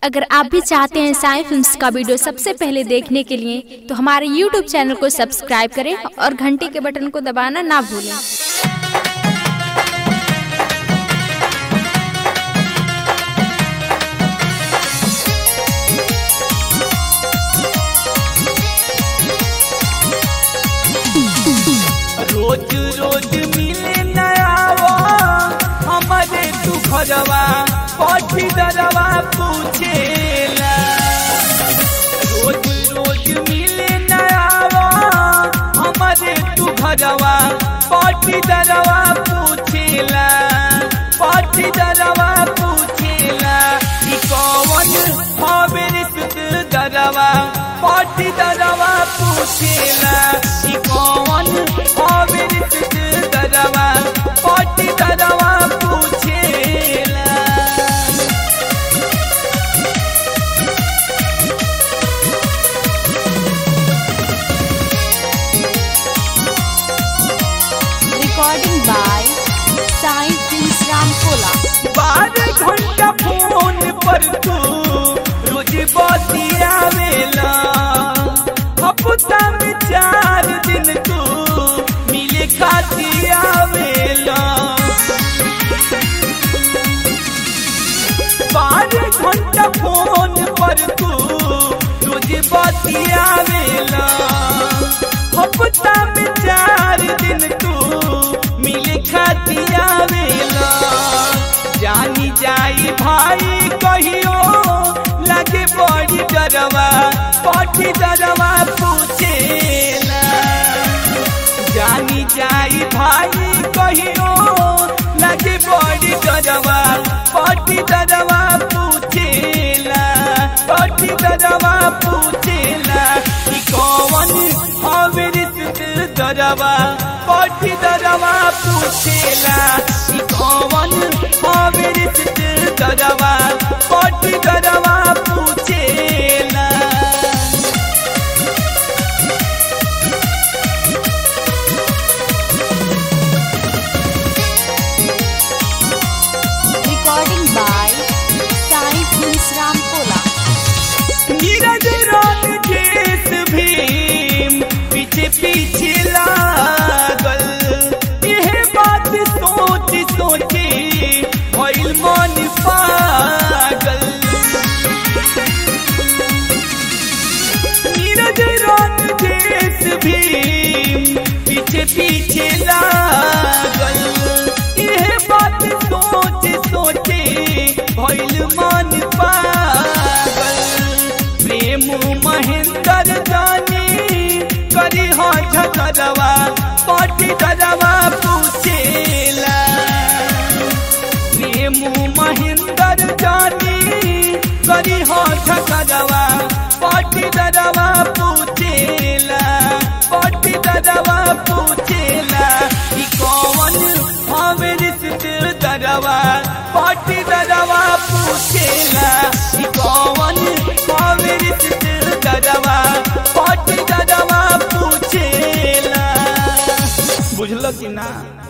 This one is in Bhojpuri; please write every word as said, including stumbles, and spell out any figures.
अगर आप भी चाहते हैं साई फिल्म्स का वीडियो सबसे पहले देखने के लिए तो हमारे यूट्यूब चैनल को सब्सक्राइब करें और घंटी के बटन को दबाना ना भूलें। रोज रोज मिले नया हमारे तू घरवा पठी दरवा पूछेला। रोज रोज मिले नया हमारे तू घरवा पठी दरवा पूछेला पठी दरवा पूछेला। ई कौन हवे रिश्ते दरवा पठी दरवा पूछेला। ई कौन हवे रिश्ते दरवा पठी दरवा पूछेला। Recording by Sai films Ramkola. बारह घंटा फोन पर तू रोज बतियावेला। हफ्ता में चार दिन तू मिले खातिर आवेला। बारह घंटा फोन पर तू रोज बतियावेला। हफ्ता में चार दिन तू मिले खातिर आवेला। जानी जाई भाई कहियो लगे बड़ी डरवा पठी दरवा पूछेला। जानी जाई भाई कहियो लगे बड़ी डरवा पठी दरवा पूछेला पठी दरवा पूछेला। ई कौन हवे रिश्ते दरवा पठी दरवा पूछेला। ई कौन हवे रिश्ते दरवा पठी दरवा पूछेला। Recording by Sai films Ramkola. Neeraj Rakesh Bheem पीछे पीछे लागल। यह बात सोच सोचे भइल मन पागल। नीरज राकेश भीम पीछे पीछे लागल। यह बात सोच सोचे भइल मन पागल। प्रेम महेंद्र जानी करी हो झगड़वा पठी दरवा पूछेला। प्रेम महेंद्र जानी करी हो झगड़वा पठी दरवा पूछेला पठी दरवा पूछेला। ई कौन हवे रिश्ते दरवा पठी दरवा पूछेला। ई कौन हवे रिश्ते दरवा पठी दरवा पूछेला। बुझल कि ना।